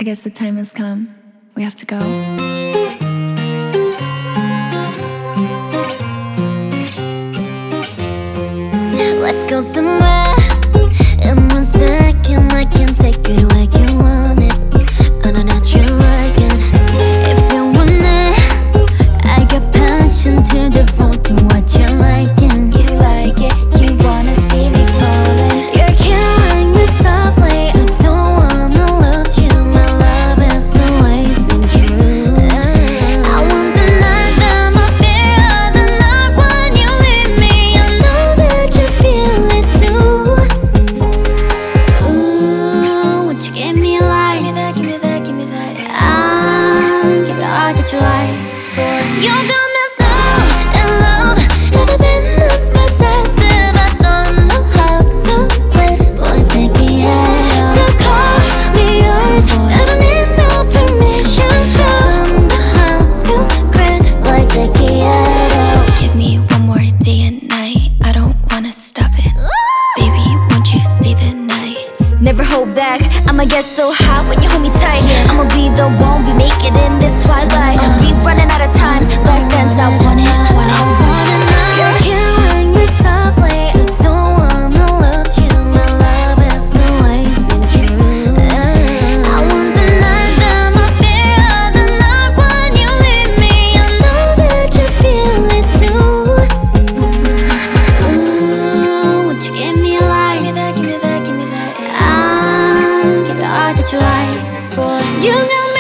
I guess the time has come. We have to go. Let's go somewhere. In 1 second I can take you where you want it. On a natural wagon. If you want it, I got passion to devote to what you're liking. You like it, you wanna see me falling. You're killing me softly, I don't wanna lose you. My love has always been true. I won't deny that my fear of the night when you leave me. I know that you feel it too. Ooh, won't you give me a light? Give me that, give me that, give me that. I'll give you all that you like. You got me so in love. Never been this possessive. I don't know how to quit. Boy, take me out. So call me yours. I don't need no permission. So don't know how to quit. Boy, take me out. Give me one more day and night. I don't wanna stop it. Baby, won't you stay the night? Never hold back. I'ma get so hot when you hold me tight. I'ma be the one we make it in this twilight. We running out of time. Last dance, I want it, want it, want it now. You're killing me softly. I don't wanna lose you. My love has always been true. I won't deny that my fear of the night when you leave me. I know that you feel it too. Ooh, won't you give me a light? Give me that, give me that, give me that. I'll give you all that you like. Boy, you got